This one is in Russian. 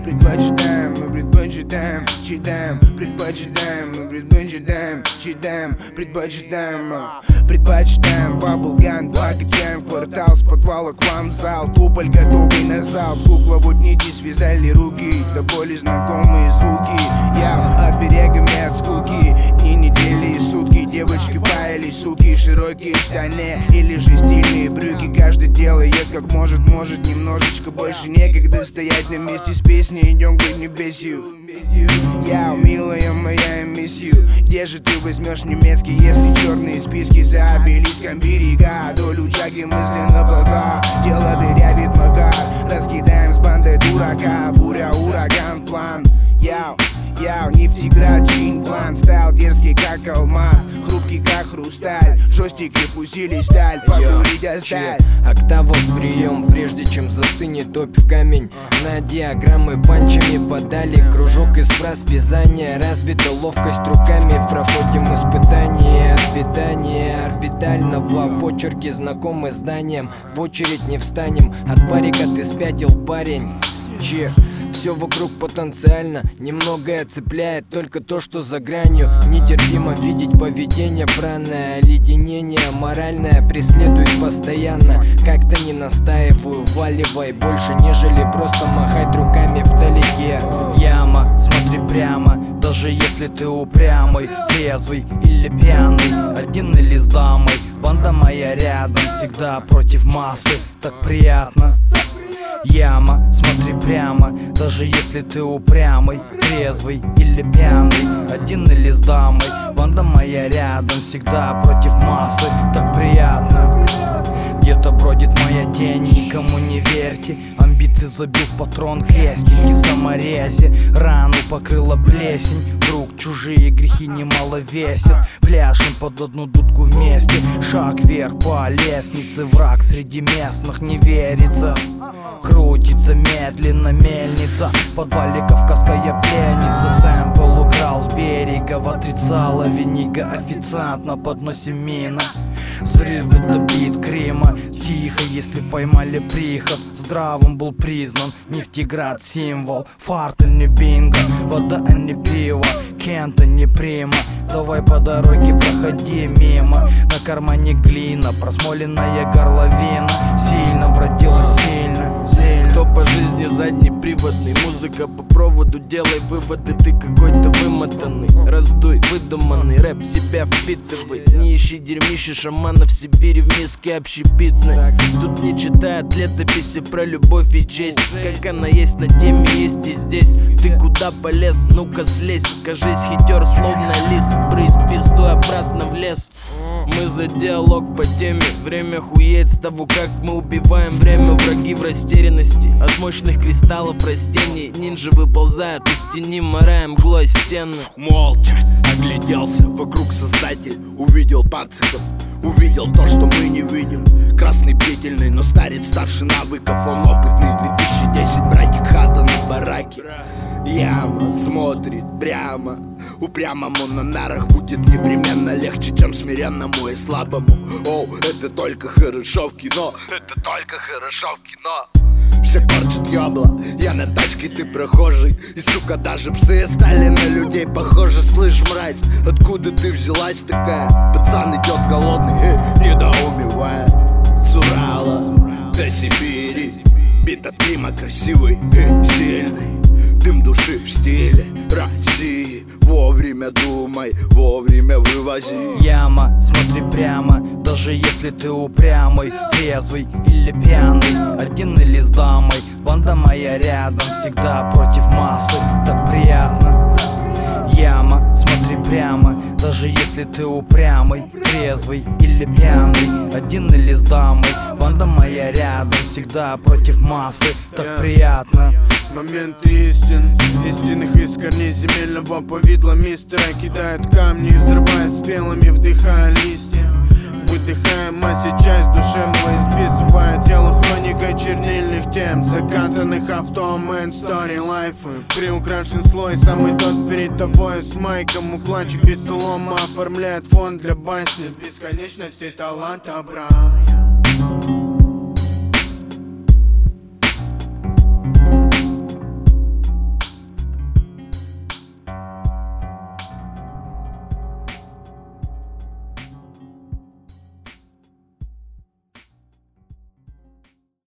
Предпочитаем, мы предпочитаем, читаем. Предпочитаем, мы предпочитаем, читаем. Предпочитаем баблган, плакаем. Квартал с подвала к вам в зал. Туполь готовый на зал. Кукловод нити связали руки. До боли знакомые звуки. Я оберегами от скуки. Дни, недели и сутки. Девочки паялись, суки. Широкие штаны или же стильные брюки. Каждый делает как может, может немножечко больше. Некогда стоять на месте с песней. Идем к небесью. Я, милая моя, миссию. Где же ты возьмешь немецкий, если черные списки за обелиском берега? Долю чаги мысленно пока дело дырявит Макар. Раскидаем с бандой дурака. Буря, ураган, план. Яу, Нефтеград, чин, план. Стайл дерзкий, как алмаз, хрупкий, как хрусталь. Жестики вкусили сталь, покурить сталь. Октава прием, прежде чем застынет топь в камень. На диаграммы панчами подали. Кружок из фраз вязания. Развита ловкость руками. Проходим испытания от питания орбитального. Почерки знакомы зданиям. В очередь не встанем. От парика ты спятил, парень. Все вокруг потенциально, немногое цепляет только то, что за гранью. Нетерпимо видеть поведение, бранное оледенение моральное преследует постоянно. Как-то не настаиваю, валивай больше, нежели просто махать руками вдалеке. Яма, смотри прямо, даже если ты упрямый, трезвый или пьяный, один или с дамой. Банда моя рядом, всегда против массы, так приятно. Яма, смотри прямо, даже если ты упрямый, трезвый или пьяный, один или с дамой. Банда моя рядом, всегда против массы, так приятно. Где-то бродит моя тень, никому не верьте. Амбиции забил в патрон крестик и саморезе. Рану покрыла плесень, вдруг чужие грехи немало весят. Пляшем под одну дудку вместе, шаг вверх по лестнице. Враг среди местных не верится. Крутится медленно мельница, в подвале кавказская пленница. Сэмпл украл с берега, в отрицала виника. Официант на подносе мина. Взрыв это бит Крима. Тихо, если поймали приход. Здравым был признан Нефтеград символ. Фартель не бинго, вода а не пиво. Кента не прима. Давай по дороге проходи мимо. На кармане глина, просмоленная горловина. Сильно бродила, сильно. Кто по жизни заднеприводный, музыка по проводу, делай выводы. Ты какой-то вымотанный, раздуй, выдуманный. Рэп в себя впитывай. Не ищи дерьмище шаманов в Сибири в миске общепитной. Тут не читают летописи про любовь и честь. Как она есть на теме, есть и здесь. Ты куда полез? Ну-ка слезь. Кажись хитер, словно лис. Брысь пиздой обратно в лес. Мы за диалог по теме. Время хуеет с того, как мы убиваем время. Враги в растерянности от мощных кристаллов растений. Нинджи выползают из тени, морая мглой стены. Молча огляделся вокруг создатель. Увидел пациков, увидел то, что мы не видим. Красный бдительный, но старец старше навыков. Он опытный, 2010, братик, хата на бараке. Яма смотрит прямо. Упрямому на нарах будет непременно легче, чем смиренному и слабому. Оу, это только хорошо в кино. Это только хорошо в кино. Все корчат ёбла, я на тачке, ты прохожий. И сука, даже псы стали на людей похожи. Слышь, мразь, откуда ты взялась такая? Пацан идет голодный, недоумевая. С Урала до Сибири. Бит от Крима красивый и сильный. Дым души в стиле России. Вовремя думай, вовремя вывози. Яма, смотри прямо, даже если ты упрямый, трезвый или пьяный, один или с дамой. Банда моя рядом, всегда против массы, так приятно. Яма, смотри прямо, даже если ты упрямый, трезвый или пьяный, один или с дамой. Банда моя рядом, всегда против массы, так приятно. Моменты истинных из корней земельного повидла мистера. Кидает камни и взрывает спелыми, вдыхая листья. Выдыхаем массе часть душевного, исписывая тело хроникой чернильных тем. Закатанных авто, мэн, стори, лайфы. Приукрашен слой, самый тот перед тобой с майком. Укладчик битулома оформляет фон для басни. Бесконечности таланта, брат.